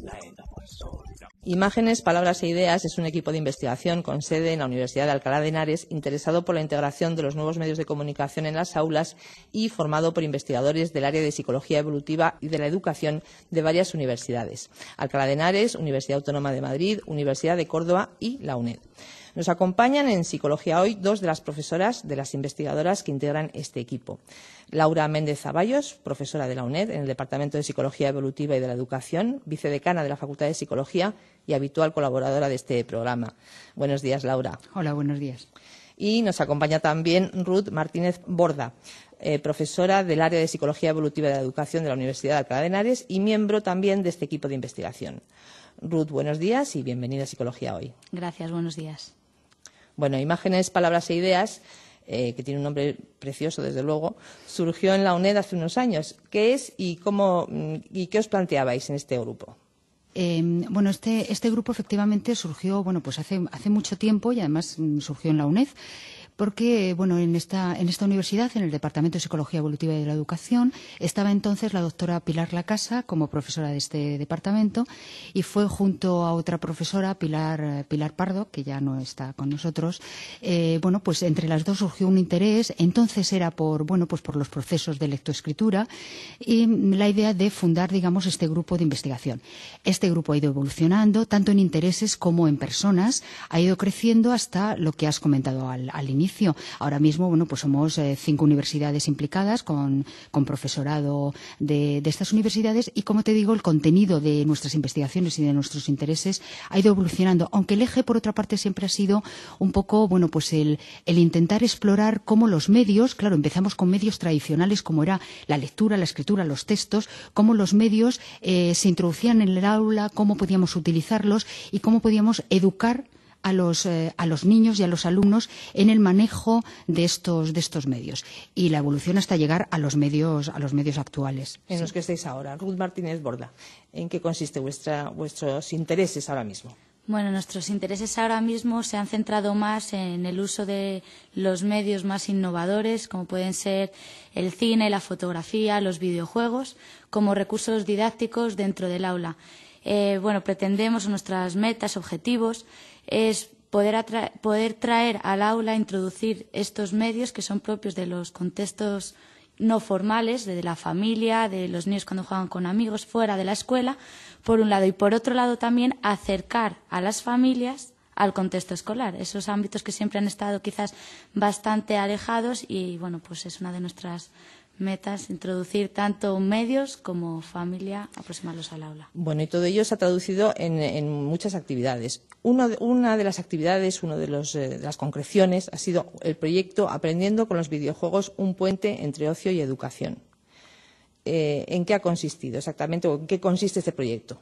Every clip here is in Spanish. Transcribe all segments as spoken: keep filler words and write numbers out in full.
Imágenes, Palabras e Ideas es un equipo de investigación con sede en la Universidad de Alcalá de Henares, interesado por la integración de los nuevos medios de comunicación en las aulas y formado por investigadores del área de Psicología Evolutiva y de la Educación de varias universidades: Alcalá de Henares, Universidad Autónoma de Madrid, Universidad de Córdoba y la UNED. Nos acompañan en Psicología Hoy dos de las profesoras, de las investigadoras que integran este equipo. Laura Méndez Zaballos, profesora de la UNED en el Departamento de Psicología Evolutiva y de la Educación, vicedecana de la Facultad de Psicología y habitual colaboradora de este programa. Buenos días, Laura. Hola, buenos días. Y nos acompaña también Ruth Martínez Borda, eh, profesora del área de Psicología Evolutiva y de la Educación de la Universidad de Alcalá de Henares y miembro también de este equipo de investigación. Ruth, buenos días y bienvenida a Psicología Hoy. Gracias, buenos días. Bueno, Imágenes, Palabras e Ideas, eh, que tiene un nombre precioso, desde luego, surgió en la UNED hace unos años. ¿Qué es y cómo y qué os planteabais en este grupo? Eh, bueno, este, este grupo efectivamente surgió, bueno, pues hace, hace mucho tiempo y además surgió en la UNED. Porque, bueno, en esta, en esta universidad, en el Departamento de Psicología Evolutiva y de la Educación, estaba entonces la doctora Pilar Lacasa como profesora de este departamento y fue junto a otra profesora, Pilar, Pilar Pardo, que ya no está con nosotros. Eh, bueno, pues entre las dos surgió un interés. Entonces era por, bueno, pues por los procesos de lectoescritura y la idea de fundar, digamos, este grupo de investigación. Este grupo ha ido evolucionando, tanto en intereses como en personas, ha ido creciendo hasta lo que has comentado al, al inicio. Ahora mismo, bueno, pues somos eh, cinco universidades implicadas con, con profesorado de, de estas universidades y, como te digo, el contenido de nuestras investigaciones y de nuestros intereses ha ido evolucionando, aunque el eje, por otra parte, siempre ha sido un poco, bueno, pues el, el intentar explorar cómo los medios, claro, empezamos con medios tradicionales como era la lectura, la escritura, los textos, cómo los medios eh, se introducían en el aula, cómo podíamos utilizarlos y cómo podíamos educar a los, eh, a los niños y a los alumnos en el manejo de estos, de estos medios y la evolución hasta llegar a los medios, a los medios actuales. En los que estáis ahora. Ruth Martínez Borda, ¿en qué consiste vuestra, vuestros intereses ahora mismo? Bueno, nuestros intereses ahora mismo se han centrado más en el uso de los medios más innovadores, como pueden ser el cine, la fotografía, los videojuegos, como recursos didácticos dentro del aula. Eh, bueno, pretendemos, nuestras metas, objetivos, es poder, atra- poder traer al aula, introducir estos medios que son propios de los contextos no formales, de la familia, de los niños cuando juegan con amigos, fuera de la escuela, por un lado, y por otro lado también acercar a las familias al contexto escolar, esos ámbitos que siempre han estado quizás bastante alejados y, bueno, pues es una de nuestras metas, introducir tanto medios como familia, aproximarlos al aula. Bueno, y todo ello se ha traducido en, en muchas actividades. Uno de, una de las actividades, una de, los, eh, de las concreciones, ha sido el proyecto Aprendiendo con los videojuegos, un puente entre ocio y educación. Eh, ¿En qué ha consistido exactamente o en qué consiste este proyecto?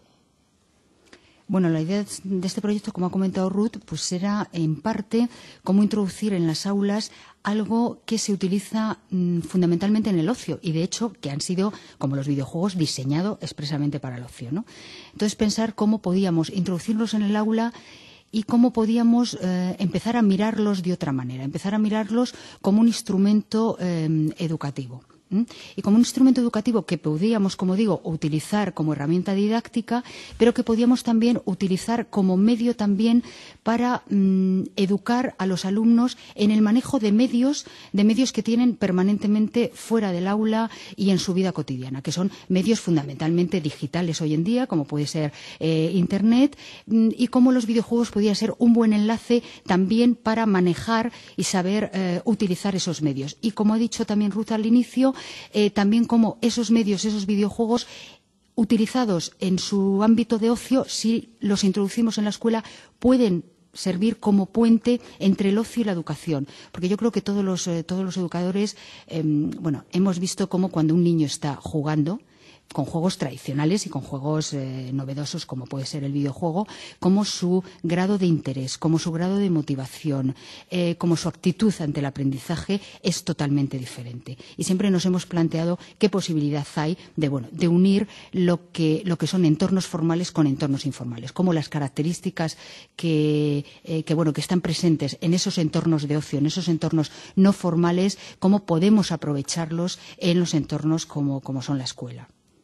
Bueno, la idea de este proyecto, como ha comentado Ruth, pues era en parte cómo introducir en las aulas algo que se utiliza mmm, fundamentalmente en el ocio y, de hecho, que han sido, como los videojuegos, diseñados expresamente para el ocio, ¿no? Entonces, pensar cómo podíamos introducirlos en el aula y cómo podíamos eh, empezar a mirarlos de otra manera, empezar a mirarlos como un instrumento eh, educativo. Y como un instrumento educativo que podíamos, como digo, utilizar como herramienta didáctica, pero que podíamos también utilizar como medio también para mmm, educar a los alumnos en el manejo de medios, de medios que tienen permanentemente fuera del aula y en su vida cotidiana, que son medios fundamentalmente digitales hoy en día, como puede ser eh, Internet, y cómo los videojuegos podían ser un buen enlace también para manejar y saber eh, utilizar esos medios. Y como ha dicho también Ruth al inicio, Eh, también cómo esos medios, esos videojuegos utilizados en su ámbito de ocio, si los introducimos en la escuela, pueden servir como puente entre el ocio y la educación. Porque yo creo que todos los, eh, todos los educadores, eh, bueno, hemos visto cómo cuando un niño está jugando, con juegos tradicionales y con juegos eh, novedosos como puede ser el videojuego, como su grado de interés, como su grado de motivación, eh, como su actitud ante el aprendizaje es totalmente diferente. Y siempre nos hemos planteado qué posibilidad hay de, bueno, de unir lo que, lo que son entornos formales con entornos informales, como las características que, eh, que, bueno, que están presentes en esos entornos de ocio, en esos entornos no formales, cómo podemos aprovecharlos en los entornos como, como son la escuela.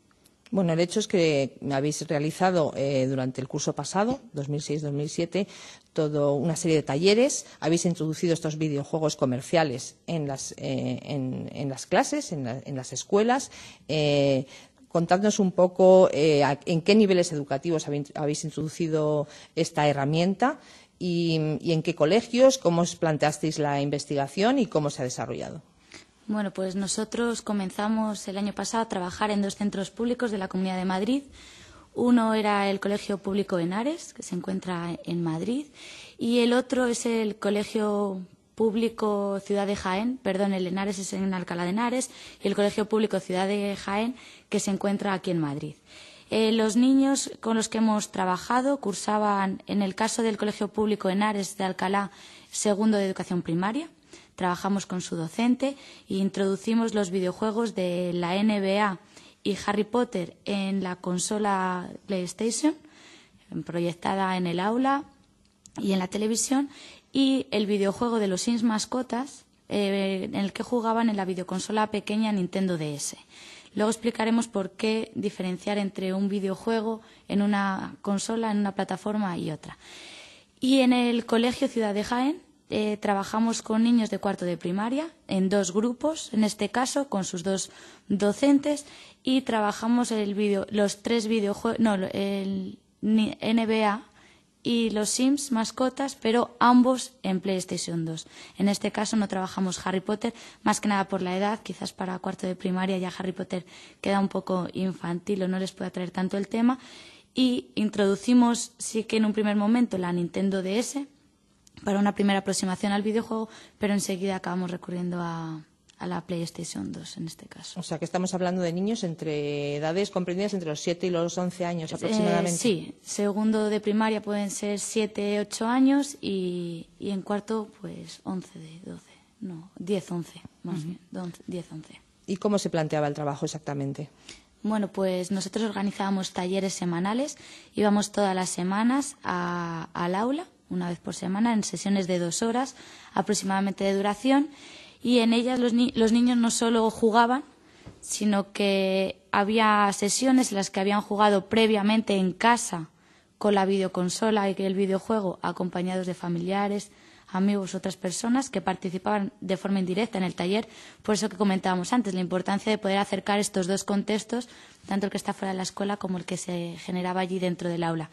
Bueno, el hecho es que habéis realizado eh, durante el curso pasado, dos mil seis dos mil siete, toda una serie de talleres. Habéis introducido estos videojuegos comerciales en las, eh, en, en las clases, en, la, en las escuelas. Eh, contadnos un poco eh, a, en qué niveles educativos habéis, habéis introducido esta herramienta y, y en qué colegios, cómo os planteasteis la investigación y cómo se ha desarrollado. Bueno, pues nosotros comenzamos el año pasado a trabajar en dos centros públicos de la Comunidad de Madrid. Uno era el Colegio Público Henares, que se encuentra en Madrid, y el otro es el Colegio Público Ciudad de Jaén, perdón, el Henares es en Alcalá de Henares, y el Colegio Público Ciudad de Jaén, que se encuentra aquí en Madrid. Eh, los niños con los que hemos trabajado cursaban, en el caso del Colegio Público Henares de Alcalá, segundo de educación primaria. Trabajamos con su docente e introducimos los videojuegos de la N B A y Harry Potter en la consola PlayStation, proyectada en el aula y en la televisión, y el videojuego de los Sims mascotas, eh, en el que jugaban en la videoconsola pequeña Nintendo D S. Luego explicaremos por qué diferenciar entre un videojuego en una consola, en una plataforma y otra. Y en el Colegio Ciudad de Jaén, Eh, trabajamos con niños de cuarto de primaria en dos grupos, en este caso con sus dos docentes, y trabajamos el video, los tres videojuegos, no, el N B A y los Sims mascotas, pero ambos en PlayStation dos. En este caso no trabajamos Harry Potter, más que nada por la edad, quizás para cuarto de primaria ya Harry Potter queda un poco infantil o no les puede atraer tanto el tema, y introducimos sí que en un primer momento la Nintendo D S para una primera aproximación al videojuego, pero enseguida acabamos recurriendo a, a la PlayStation dos en este caso. O sea, que estamos hablando de niños entre edades comprendidas entre los siete y los once años aproximadamente. Eh, sí, segundo de primaria pueden ser siete, ocho años y, y en cuarto pues once, doce, no, diez, once, más uh-huh. bien, diez, once. ¿Y cómo se planteaba el trabajo exactamente? Bueno, pues nosotros organizábamos talleres semanales, íbamos todas las semanas a, al aula, una vez por semana, en sesiones de dos horas aproximadamente de duración, y en ellas los, ni los niños no solo jugaban, sino que había sesiones en las que habían jugado previamente en casa con la videoconsola y el videojuego, acompañados de familiares, amigos, otras personas que participaban de forma indirecta en el taller. Por eso que comentábamos antes, la importancia de poder acercar estos dos contextos, tanto el que está fuera de la escuela como el que se generaba allí dentro del aula.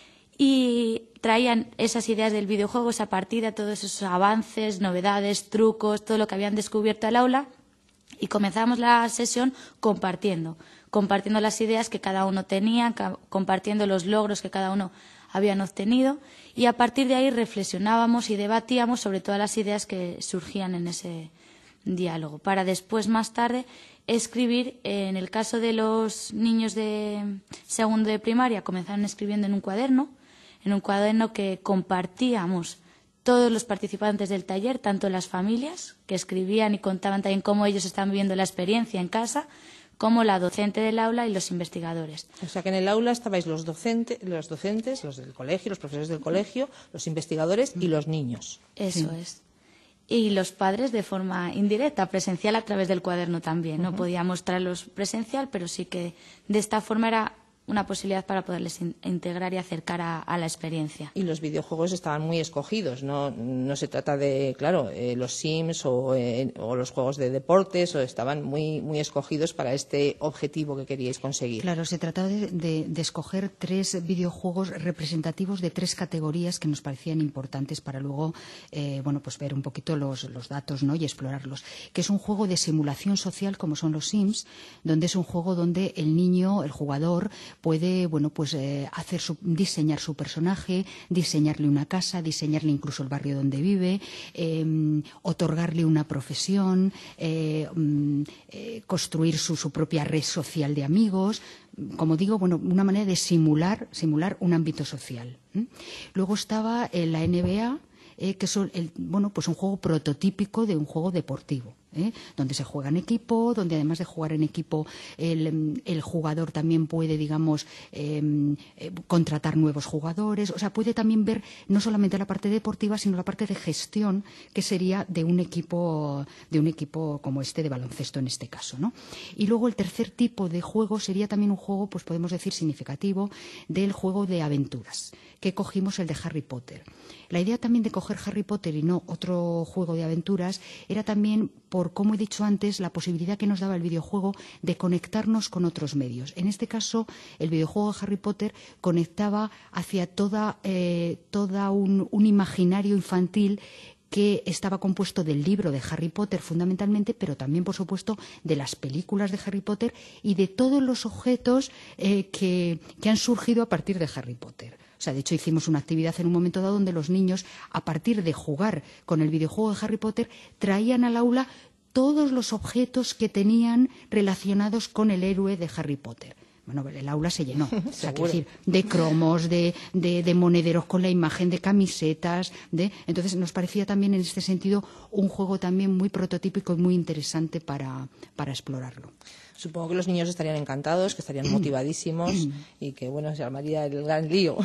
Y traían esas ideas del videojuego, esa partida, todos esos avances, novedades, trucos, todo lo que habían descubierto al aula, y comenzamos la sesión compartiendo, compartiendo las ideas que cada uno tenía, compartiendo los logros que cada uno habían obtenido, y a partir de ahí reflexionábamos y debatíamos sobre todas las ideas que surgían en ese diálogo, para después, más tarde, escribir. En el caso de los niños de segundo de primaria, comenzaron escribiendo en un cuaderno, en un cuaderno que compartíamos todos los participantes del taller, tanto las familias, que escribían y contaban también cómo ellos estaban viviendo la experiencia en casa, como la docente del aula y los investigadores. O sea, que en el aula estabais los, docente, los docentes, los del colegio, los profesores del colegio, los investigadores y los niños. Eso sí. es. Y los padres de forma indirecta, presencial, a través del cuaderno también. No uh-huh. podía mostrarlos presencial, pero sí que de esta forma era una posibilidad para poderles in integrar y acercar a, a la experiencia. Y los videojuegos estaban muy escogidos, no, no se trata de, claro, eh, los Sims o, eh, o los juegos de deportes, o estaban muy, muy escogidos para este objetivo que queríais conseguir. Claro, se trataba de, de, de escoger tres videojuegos representativos de tres categorías que nos parecían importantes para luego, eh, bueno, pues ver un poquito los, los datos, ¿no? Y explorarlos. Que es un juego de simulación social, como son los Sims, donde es un juego donde el niño, el jugador, puede, bueno, pues eh, hacer su, diseñar su personaje, diseñarle una casa, diseñarle incluso el barrio donde vive, eh, otorgarle una profesión, eh, eh, construir su, su propia red social de amigos. Como digo, bueno, una manera de simular, simular un ámbito social. ¿Mm? Luego estaba eh, la N B A, eh, que es el, bueno, pues un juego prototípico de un juego deportivo. ¿eh? Donde se juega en equipo, donde además de jugar en equipo el, el jugador también puede, digamos, eh, eh, contratar nuevos jugadores, o sea, puede también ver no solamente la parte deportiva, sino la parte de gestión que sería de un equipo, de un equipo como este de baloncesto en este caso, ¿no? Y luego el tercer tipo de juego sería también un juego, pues podemos decir significativo, del juego de aventuras, que cogimos el de Harry Potter. La idea también de coger Harry Potter y no otro juego de aventuras era también, por como he dicho antes, la posibilidad que nos daba el videojuego de conectarnos con otros medios. En este caso, el videojuego de Harry Potter conectaba hacia toda, eh, toda un, un imaginario infantil que estaba compuesto del libro de Harry Potter fundamentalmente, pero también, por supuesto, de las películas de Harry Potter y de todos los objetos eh, que, que han surgido a partir de Harry Potter. O sea, de hecho, hicimos una actividad en un momento dado donde los niños, a partir de jugar con el videojuego de Harry Potter, traían al aula todos los objetos que tenían relacionados con el héroe de Harry Potter. Bueno, el aula se llenó, o sea, quiero decir, de cromos, de, de, de monederos con la imagen, de camisetas, de... Entonces nos parecía también en este sentido un juego también muy prototípico y muy interesante para, para explorarlo. Supongo que los niños estarían encantados, que estarían motivadísimos y que, bueno, se armaría el gran lío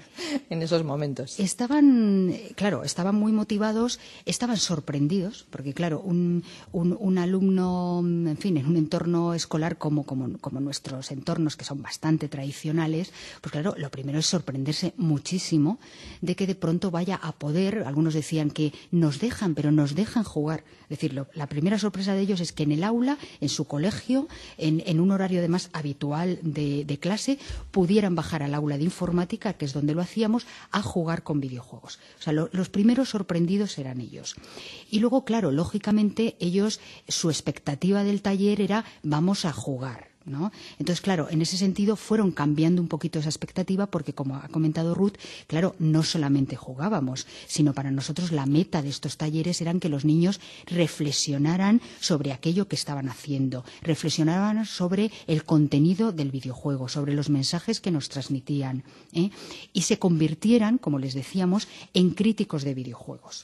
en esos momentos. Estaban, claro, estaban muy motivados, estaban sorprendidos, porque, claro, un, un, un alumno, en fin, en un entorno escolar como, como, como nuestros entornos, que son bastante tradicionales, pues, claro, lo primero es sorprenderse muchísimo de que de pronto vaya a poder, algunos decían que nos dejan, pero nos dejan jugar. Es decir, lo, la primera sorpresa de ellos es que en el aula, en su colegio, En, en un horario además habitual de, de clase, pudieran bajar al aula de informática, que es donde lo hacíamos, a jugar con videojuegos. O sea, lo, los primeros sorprendidos eran ellos. Y luego, claro, lógicamente, ellos, su expectativa del taller era vamos a jugar, ¿no? Entonces, claro, en ese sentido fueron cambiando un poquito esa expectativa porque, como ha comentado Ruth, claro, no solamente jugábamos, sino para nosotros la meta de estos talleres eran que los niños reflexionaran sobre aquello que estaban haciendo, reflexionaran sobre el contenido del videojuego, sobre los mensajes que nos transmitían, ¿eh? Y se convirtieran, como les decíamos, en críticos de videojuegos.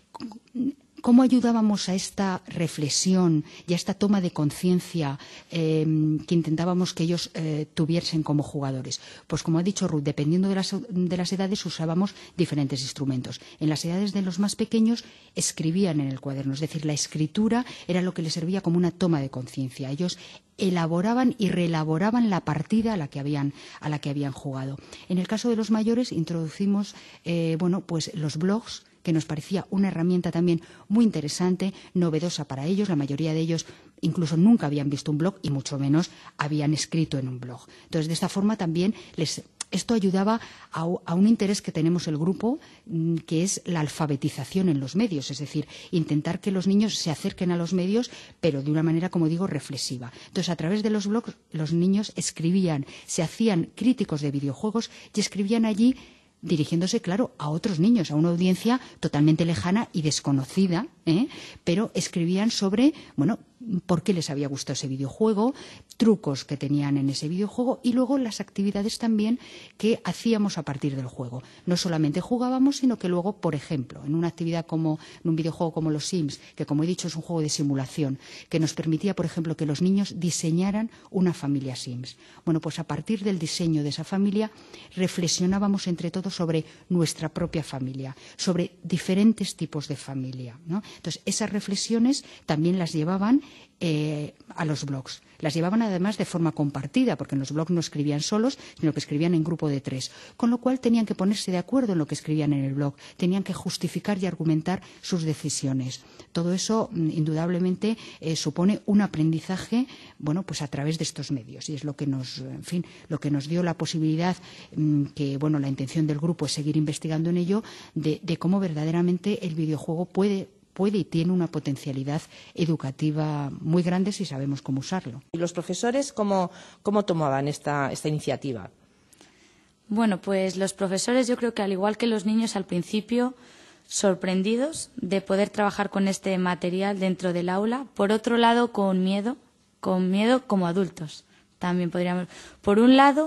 ¿Cómo ayudábamos a esta reflexión y a esta toma de conciencia eh, que intentábamos que ellos eh, tuviesen como jugadores? Pues, como ha dicho Ruth, dependiendo de las, de las edades usábamos diferentes instrumentos. En las edades de los más pequeños escribían en el cuaderno, es decir, la escritura era lo que les servía como una toma de conciencia. Ellos elaboraban y reelaboraban la partida a la que habían, a la que habían jugado. En el caso de los mayores introducimos eh, bueno, pues los blogs, que nos parecía una herramienta también muy interesante, novedosa para ellos. La mayoría de ellos incluso nunca habían visto un blog y mucho menos habían escrito en un blog. Entonces, de esta forma también les, esto ayudaba a, a un interés que tenemos el grupo, que es la alfabetización en los medios, es decir, intentar que los niños se acerquen a los medios, pero de una manera, como digo, reflexiva. Entonces, a través de los blogs, los niños escribían, se hacían críticos de videojuegos y escribían allí dirigiéndose, claro, a otros niños, a una audiencia totalmente lejana y desconocida, ¿eh? Pero escribían sobre, bueno, por qué les había gustado ese videojuego, trucos que tenían en ese videojuego y luego las actividades también que hacíamos a partir del juego. No solamente jugábamos, sino que luego, por ejemplo, en una actividad como, en un videojuego como los Sims, que como he dicho es un juego de simulación, que nos permitía, por ejemplo, que los niños diseñaran una familia Sims. Bueno, pues a partir del diseño de esa familia reflexionábamos entre todos sobre nuestra propia familia, sobre diferentes tipos de familia, ¿no? Entonces, esas reflexiones también las llevaban eh, a los blogs. Las llevaban además de forma compartida, porque en los blogs no escribían solos, sino que escribían en grupo de tres. Con lo cual tenían que ponerse de acuerdo en lo que escribían en el blog, tenían que justificar y argumentar sus decisiones. Todo eso, indudablemente, eh, supone un aprendizaje, bueno, pues a través de estos medios. Y es lo que nos, en fin, lo que nos dio la posibilidad, mmm, que, bueno, la intención del grupo es seguir investigando en ello, de, de cómo verdaderamente el videojuego puede puede y tiene una potencialidad educativa muy grande si sabemos cómo usarlo. ¿Y los profesores cómo, cómo tomaban esta, esta iniciativa? Bueno, pues los profesores, yo creo que al igual que los niños al principio, sorprendidos de poder trabajar con este material dentro del aula. Por otro lado, con miedo, con miedo como adultos. También podríamos. Por un lado,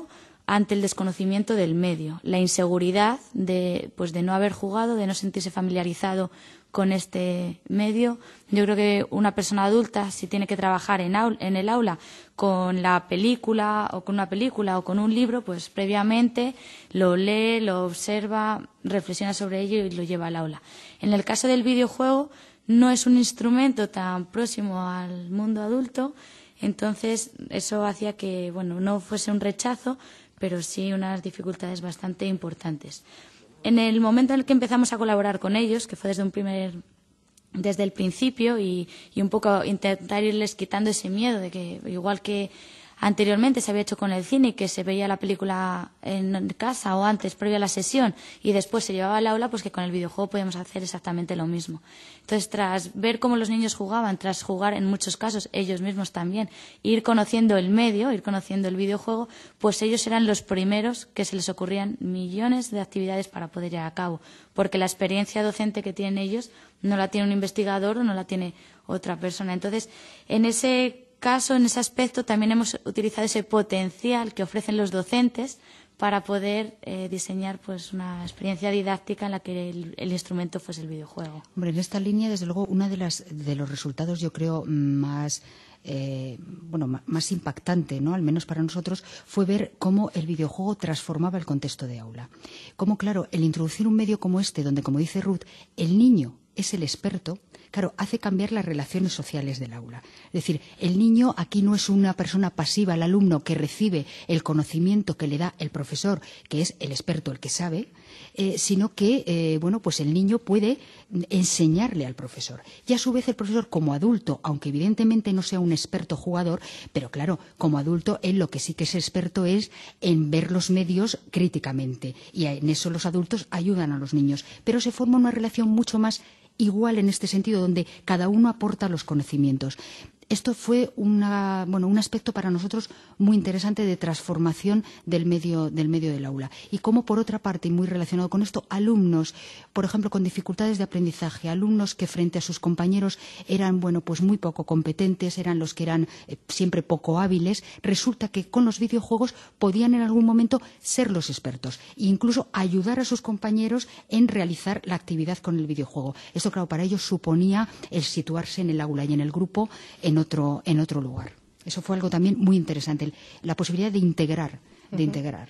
ante el desconocimiento del medio, la inseguridad de, pues de no haber jugado, de no sentirse familiarizado con este medio. Yo creo que una persona adulta, si tiene que trabajar en, aula, en el aula con la película o con una película o con un libro, pues previamente lo lee, lo observa, reflexiona sobre ello y lo lleva al aula. En el caso del videojuego, no es un instrumento tan próximo al mundo adulto, entonces eso hacía que, bueno, no fuese un rechazo, pero sí unas dificultades bastante importantes. En el momento en el que empezamos a colaborar con ellos, que fue desde un primer, desde el principio, y, y un poco intentar irles quitando ese miedo de que, igual que anteriormente se había hecho con el cine, que se veía la película en casa o antes, previo a la sesión, y después se llevaba al aula, pues que con el videojuego podíamos hacer exactamente lo mismo. Entonces, tras ver cómo los niños jugaban, tras jugar en muchos casos ellos mismos también, ir conociendo el medio, ir conociendo el videojuego, pues ellos eran los primeros que se les ocurrían millones de actividades para poder llevar a cabo, porque la experiencia docente que tienen ellos no la tiene un investigador o no la tiene otra persona. Entonces, en ese caso, en ese aspecto, también hemos utilizado ese potencial que ofrecen los docentes para poder eh, diseñar pues una experiencia didáctica en la que el, el instrumento fuese el videojuego. Hombre, en esta línea, desde luego, uno de, las, de los resultados, yo creo, más eh, bueno, más impactante, ¿no?, al menos para nosotros, fue ver cómo el videojuego transformaba el contexto de aula. Cómo, claro, el introducir un medio como este, donde, como dice Ruth, el niño es el experto, claro, hace cambiar las relaciones sociales del aula. Es decir, el niño aquí no es una persona pasiva, el alumno que recibe el conocimiento que le da el profesor, que es el experto, el que sabe, eh, sino que, eh, bueno, pues el niño puede enseñarle al profesor. Y a su vez el profesor, como adulto, aunque evidentemente no sea un experto jugador, pero claro, como adulto, él lo que sí que es experto es en ver los medios críticamente. Y en eso los adultos ayudan a los niños. Pero se forma una relación mucho más igual en este sentido, donde cada uno aporta los conocimientos. Esto fue una, bueno, un aspecto para nosotros muy interesante de transformación del medio, del medio del aula. Y como, por otra parte, y muy relacionado con esto, alumnos, por ejemplo, con dificultades de aprendizaje, alumnos que frente a sus compañeros eran, bueno, pues muy poco competentes, eran los que eran eh, siempre poco hábiles, resulta que con los videojuegos podían en algún momento ser los expertos e incluso ayudar a sus compañeros en realizar la actividad con el videojuego. Esto, claro, para ellos suponía el situarse en el aula y en el grupo en otro, en otro lugar. Eso fue algo también muy interesante, la posibilidad de integrar, de uh-huh. integrar.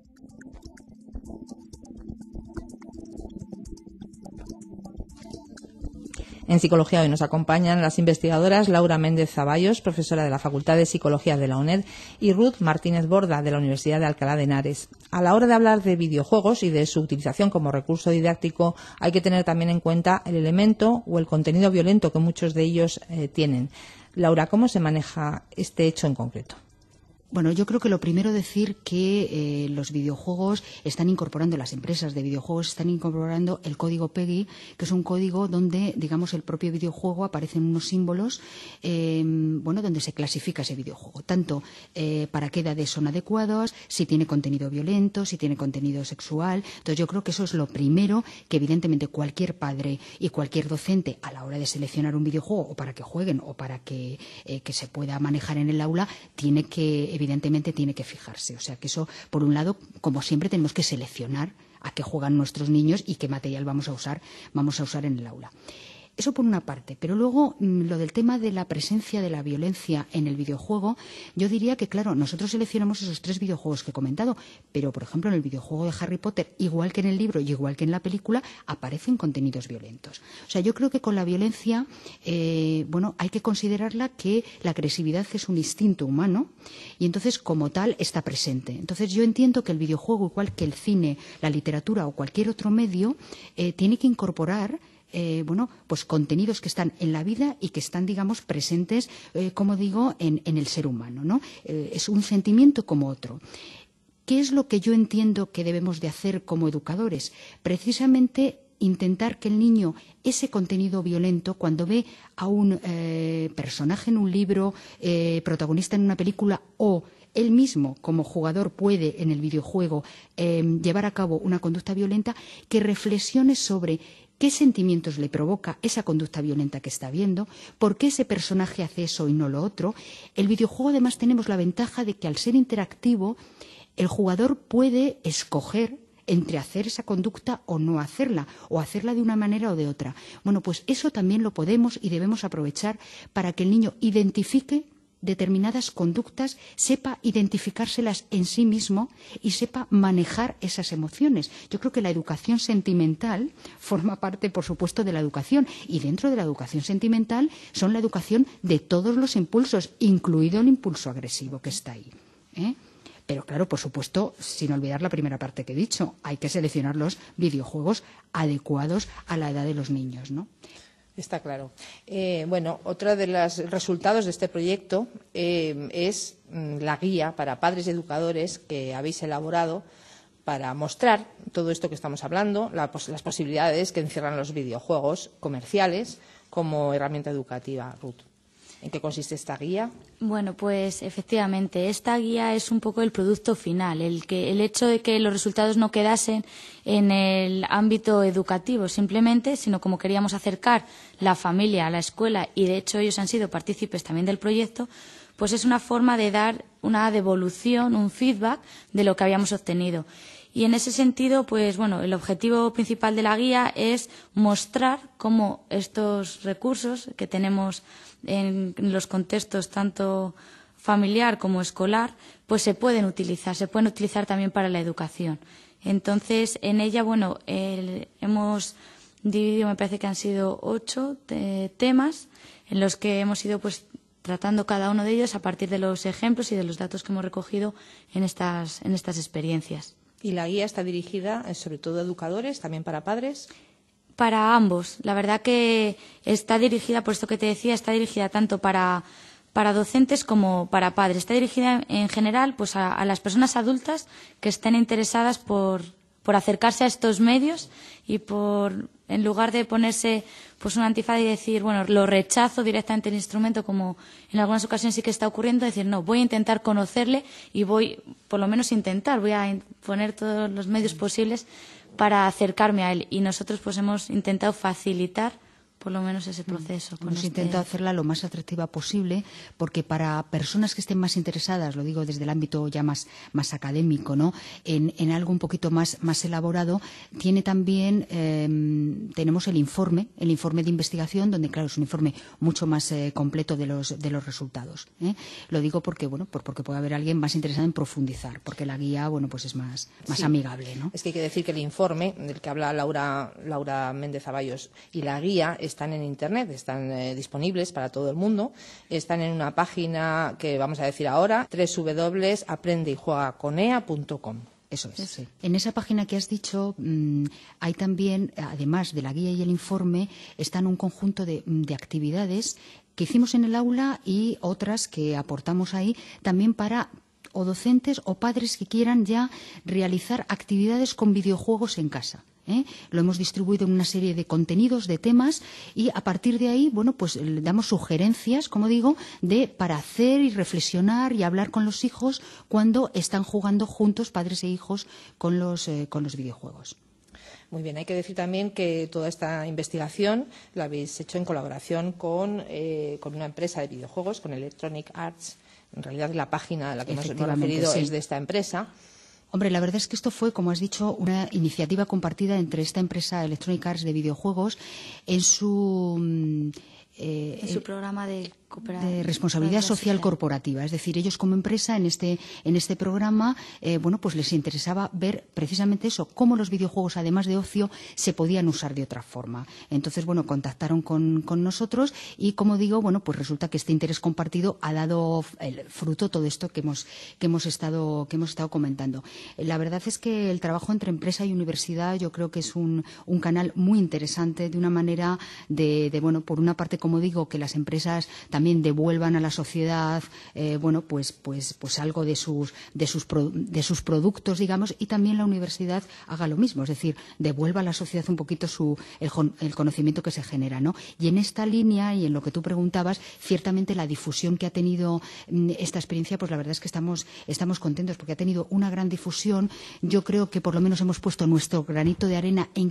En Psicología hoy nos acompañan las investigadoras Laura Méndez Zaballos, profesora de la Facultad de Psicología de la UNED, y Ruth Martínez Borda, de la Universidad de Alcalá de Henares. A la hora de hablar de videojuegos y de su utilización como recurso didáctico, hay que tener también en cuenta el elemento o el contenido violento que muchos de ellos eh, tienen. Laura, ¿cómo se maneja este hecho en concreto? Bueno, yo creo que lo primero decir que eh, los videojuegos están incorporando, las empresas de videojuegos están incorporando el código PEGI, que es un código donde, digamos, el propio videojuego aparecen unos símbolos, eh, bueno, donde se clasifica ese videojuego, tanto eh, para qué edades son adecuados, si tiene contenido violento, si tiene contenido sexual. Entonces, yo creo que eso es lo primero que, evidentemente, cualquier padre y cualquier docente, a la hora de seleccionar un videojuego, o para que jueguen, o para que, eh, que se pueda manejar en el aula, tiene que evidentemente tiene que fijarse. O sea que eso, por un lado, como siempre, tenemos que seleccionar a qué juegan nuestros niños y qué material vamos a usar, vamos a usar en el aula. Eso por una parte, pero luego lo del tema de la presencia de la violencia en el videojuego, yo diría que, claro, nosotros seleccionamos esos tres videojuegos que he comentado, pero, por ejemplo, en el videojuego de Harry Potter, igual que en el libro y igual que en la película, aparecen contenidos violentos. O sea, yo creo que con la violencia, eh, bueno, hay que considerarla que la agresividad es un instinto humano y entonces, como tal, está presente. Entonces, yo entiendo que el videojuego, igual que el cine, la literatura o cualquier otro medio, eh, tiene que incorporar Eh, bueno, pues contenidos que están en la vida y que están, digamos, presentes, eh, como digo, en, en el ser humano, ¿no? Eh, es un sentimiento como otro. ¿Qué es lo que yo entiendo que debemos de hacer como educadores? Precisamente intentar que el niño, ese contenido violento, cuando ve a un eh, personaje en un libro, eh, protagonista en una película, o él mismo, como jugador, puede en el videojuego eh, llevar a cabo una conducta violenta, que reflexione sobre qué sentimientos le provoca esa conducta violenta que está viendo, por qué ese personaje hace eso y no lo otro. El videojuego, además, tenemos la ventaja de que, al ser interactivo, el jugador puede escoger entre hacer esa conducta o no hacerla, o hacerla de una manera o de otra. Bueno, pues eso también lo podemos y debemos aprovechar para que el niño identifique determinadas conductas, sepa identificárselas en sí mismo y sepa manejar esas emociones. Yo creo que la educación sentimental forma parte, por supuesto, de la educación, y dentro de la educación sentimental son la educación de todos los impulsos, incluido el impulso agresivo que está ahí, ¿eh? Pero claro, por supuesto, sin olvidar la primera parte que he dicho, hay que seleccionar los videojuegos adecuados a la edad de los niños, ¿no? Está claro. Eh, bueno, otro de los resultados de este proyecto eh, es mm, la guía para padres y educadores que habéis elaborado para mostrar todo esto que estamos hablando, la, pos las posibilidades que encierran los videojuegos comerciales como herramienta educativa. Ruth, ¿en qué consiste esta guía? Bueno, pues efectivamente, esta guía es un poco el producto final, el, que, el hecho de que los resultados no quedasen en el ámbito educativo simplemente, sino como queríamos acercar la familia a la escuela, y de hecho ellos han sido partícipes también del proyecto, pues es una forma de dar una devolución, un feedback de lo que habíamos obtenido. Y en ese sentido, pues bueno, el objetivo principal de la guía es mostrar cómo estos recursos que tenemos en los contextos tanto familiar como escolar, pues se pueden utilizar, se pueden utilizar también para la educación. Entonces, en ella, bueno, el, hemos dividido, me parece que han sido ocho te temas en los que hemos ido pues tratando cada uno de ellos a partir de los ejemplos y de los datos que hemos recogido en estas, en estas experiencias. ¿Y la guía está dirigida eh, sobre todo a educadores, también para padres? Para ambos. La verdad que está dirigida, por esto que te decía, está dirigida tanto para, para docentes como para padres. Está dirigida en general pues a, a las personas adultas que estén interesadas por, por acercarse a estos medios y por, en lugar de ponerse pues una antifaz y decir, bueno, lo rechazo directamente el instrumento, como en algunas ocasiones sí que está ocurriendo, decir, no, voy a intentar conocerle y voy, por lo menos intentar, voy a poner todos los medios posibles para acercarme a él. Y nosotros pues hemos intentado facilitar por lo menos ese proceso. Con Hemos este... intentado hacerla lo más atractiva posible, porque para personas que estén más interesadas, lo digo desde el ámbito ya más, más académico, ¿no? en, en algo un poquito más, más elaborado, tiene también, eh, tenemos el informe, el informe de investigación, donde claro, es un informe mucho más eh, completo de los, de los resultados, ¿eh? Lo digo porque, bueno, por, porque puede haber alguien más interesado en profundizar, porque la guía, bueno, pues es más, más sí. amigable, ¿no? Es que hay que decir que el informe del que habla Laura, Laura Méndez Zaballos y la guía están en Internet, están eh, disponibles para todo el mundo, están en una página que vamos a decir ahora, doble u doble u doble u punto aprende y juega con e a punto com. Eso es. Sí. En esa página que has dicho mmm, hay también, además de la guía y el informe, están un conjunto de, de actividades que hicimos en el aula y otras que aportamos ahí también para o docentes o padres que quieran ya realizar actividades con videojuegos en casa. ¿Eh? Lo hemos distribuido en una serie de contenidos, de temas, y a partir de ahí, bueno, pues le damos sugerencias, como digo, de para hacer y reflexionar y hablar con los hijos cuando están jugando juntos, padres e hijos, con los, eh, con los videojuegos. Muy bien, hay que decir también que toda esta investigación la habéis hecho en colaboración con, eh, con una empresa de videojuegos, con Electronic Arts. En realidad, la página a la que nos hemos referido sí. es de esta empresa. Hombre, la verdad es que esto fue, como has dicho, una iniciativa compartida entre esta empresa Electronic Arts de videojuegos en su... Eh, en su programa de, de responsabilidad social corporativa. Es decir, ellos como empresa en este, en este programa, eh, bueno, pues les interesaba ver precisamente eso, cómo los videojuegos, además de ocio, se podían usar de otra forma. Entonces, bueno, contactaron con, con nosotros y, como digo, bueno, pues resulta que este interés compartido ha dado el fruto todo esto que hemos, que hemos estado, que hemos estado comentando. La verdad es que el trabajo entre empresa y universidad yo creo que es un, un canal muy interesante, de una manera de, de bueno, por una parte, como como digo, que las empresas también devuelvan a la sociedad, eh, bueno, pues, pues, pues algo de sus, de sus, pro, de sus productos, digamos, y también la universidad haga lo mismo, es decir, devuelva a la sociedad un poquito su, el, el conocimiento que se genera, ¿no? Y en esta línea y en lo que tú preguntabas, ciertamente la difusión que ha tenido esta experiencia, pues la verdad es que estamos, estamos contentos porque ha tenido una gran difusión. Yo creo que por lo menos hemos puesto nuestro granito de arena en que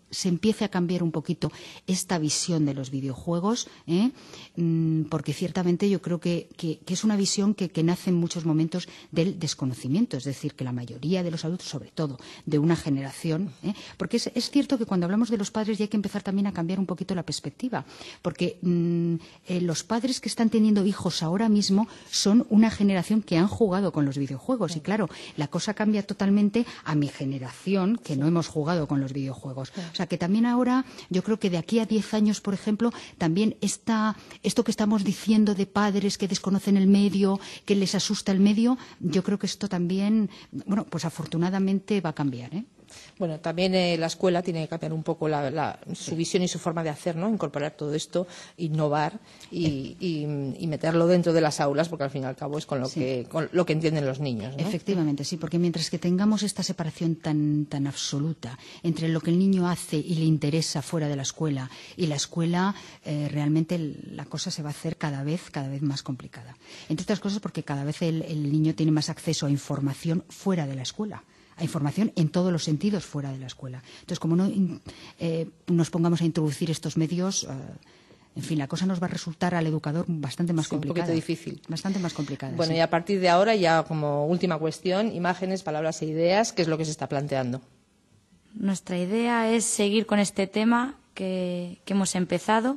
se empiece a cambiar un poquito esta visión de los videojuegos, ¿eh? porque ciertamente yo creo que, que, que es una visión que, que nace en muchos momentos del desconocimiento, es decir, que la mayoría de los adultos, sobre todo de una generación, ¿eh? porque es, es cierto que cuando hablamos de los padres ya hay que empezar también a cambiar un poquito la perspectiva, porque mmm, eh, los padres que están teniendo hijos ahora mismo son una generación que han jugado con los videojuegos y claro, la cosa cambia totalmente a mi generación que no hemos jugado con los videojuegos. O sea que también ahora, yo creo que de aquí a diez años, por ejemplo, también esta, esto que estamos diciendo de padres que desconocen el medio, que les asusta el medio, yo creo que esto también, bueno, pues afortunadamente va a cambiar, ¿eh? Bueno, también eh, la escuela tiene que cambiar un poco la, la, su visión y su forma de hacer, ¿no? Incorporar todo esto, innovar y, y, y meterlo dentro de las aulas, porque al fin y al cabo es con lo, sí. que, con lo que entienden los niños, ¿no? Efectivamente, sí, porque mientras que tengamos esta separación tan, tan absoluta entre lo que el niño hace y le interesa fuera de la escuela y la escuela, eh, realmente el, la cosa se va a hacer cada vez, cada vez más complicada. Entre otras cosas porque cada vez el, el niño tiene más acceso a información fuera de la escuela. A información en todos los sentidos fuera de la escuela. Entonces, como no eh, nos pongamos a introducir estos medios, eh, en fin, la cosa nos va a resultar al educador bastante más sí, complicada. Un poquito difícil. Bastante más complicada. Bueno, sí. Y a partir de ahora, ya como última cuestión, imágenes, palabras e ideas, ¿qué es lo que se está planteando? Nuestra idea es seguir con este tema que, que hemos empezado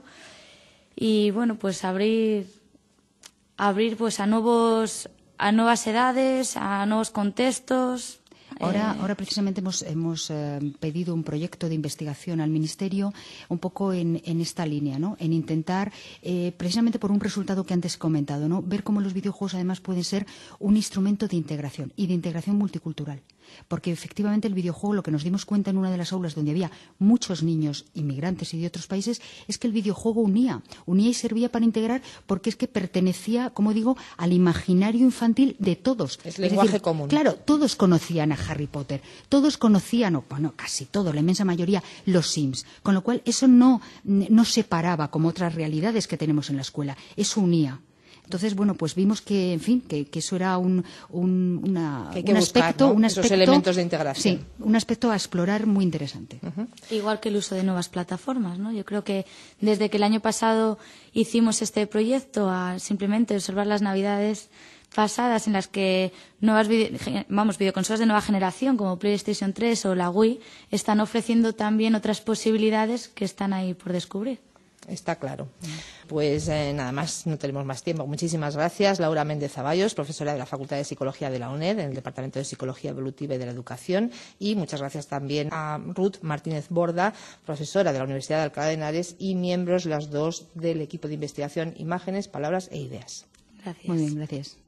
y, bueno, pues abrir, abrir pues a nuevos, a nuevas edades, a nuevos contextos. Ahora, ahora precisamente hemos, hemos eh, pedido un proyecto de investigación al Ministerio un poco en, en esta línea, ¿no? En intentar, eh, precisamente por un resultado que antes he comentado, ¿no? Ver cómo los videojuegos además pueden ser un instrumento de integración y de integración multicultural. Porque efectivamente el videojuego, lo que nos dimos cuenta en una de las aulas donde había muchos niños inmigrantes y de otros países, es que el videojuego unía, unía y servía para integrar porque es que pertenecía, como digo, al imaginario infantil de todos. Es, es lenguaje decir, común. Claro, todos conocían a Harry Potter, todos conocían, o bueno, casi todos, la inmensa mayoría, los Sims. Con lo cual eso no, no separaba como otras realidades que tenemos en la escuela, eso unía. Entonces, bueno, pues vimos que, en fin, que, que eso era un, un, una, que hay que un buscar, aspecto, ¿no? un Esos aspecto, elementos de integración. Sí, un aspecto a explorar muy interesante. Uh-huh. Igual que el uso de nuevas plataformas, ¿no? Yo creo que desde que el año pasado hicimos este proyecto a simplemente observar las Navidades pasadas en las que nuevas video, vamos, videoconsolas de nueva generación como PlayStation tres o la Wii están ofreciendo también otras posibilidades que están ahí por descubrir. Está claro. Pues eh, nada más, no tenemos más tiempo. Muchísimas gracias, Laura Méndez Zaballos, profesora de la Facultad de Psicología de la UNED, en el Departamento de Psicología Evolutiva y de la Educación. Y muchas gracias también a Ruth Martínez Borda, profesora de la Universidad de Alcalá de Henares y miembros las dos del equipo de investigación Imágenes, Palabras e Ideas. Gracias. Muy bien, gracias.